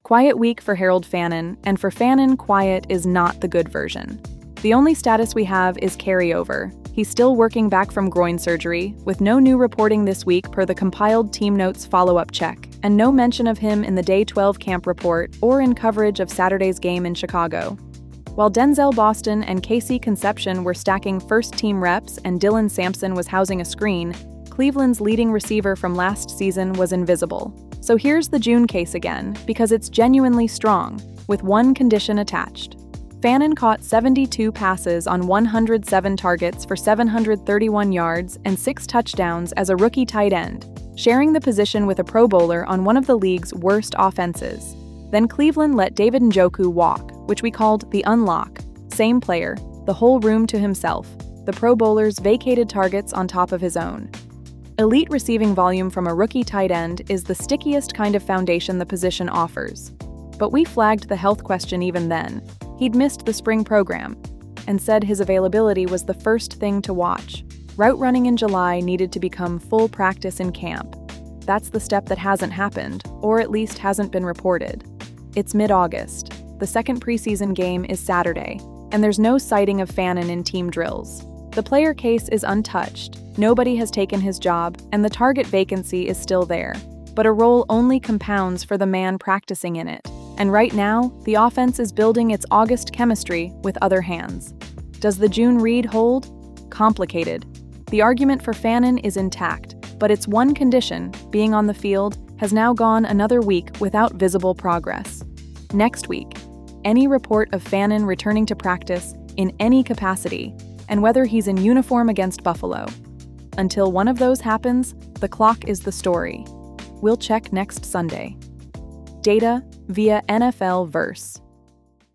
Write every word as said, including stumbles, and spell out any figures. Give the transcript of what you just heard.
Quiet week for Harold Fannin, and for Fannin, quiet is not the good version. The only status we have is carryover. He's still working back from groin surgery, with no new reporting this week per the compiled team notes follow-up check, and no mention of him in the Day twelve camp report or in coverage of Saturday's game in Chicago. While Denzel Boston and Casey Concepcion were stacking first-team reps and Dylan Sampson was housing a screen, Cleveland's leading receiver from last season was invisible. So here's the June case again, because it's genuinely strong, with one condition attached. Fannin caught seventy-two passes on one hundred seven targets for seven hundred thirty-one yards and six touchdowns as a rookie tight end, sharing the position with a Pro Bowler on one of the league's worst offenses. Then Cleveland let David Njoku walk, which we called the unlock. Same player, the whole room to himself, the Pro Bowler's vacated targets on top of his own. Elite receiving volume from a rookie tight end is the stickiest kind of foundation the position offers. But we flagged the health question even then. He'd missed the spring program and said his availability was the first thing to watch. Route running in July needed to become full practice in camp. That's the step that hasn't happened, or at least hasn't been reported. It's mid-August. The second preseason game is Saturday, and there's no sighting of Fannin in team drills. The player case is untouched, nobody has taken his job, and the target vacancy is still there. But a role only compounds for the man practicing in it. And right now, the offense is building its August chemistry with other hands. Does the June read hold? Complicated. The argument for Fannin is intact, but its one condition, being on the field, has now gone another week without visible progress. Next week, any report of Fannin returning to practice in any capacity, and whether he's in uniform against Buffalo. Until one of those happens, the clock is the story. We'll check next Sunday. Data via N F L Verse.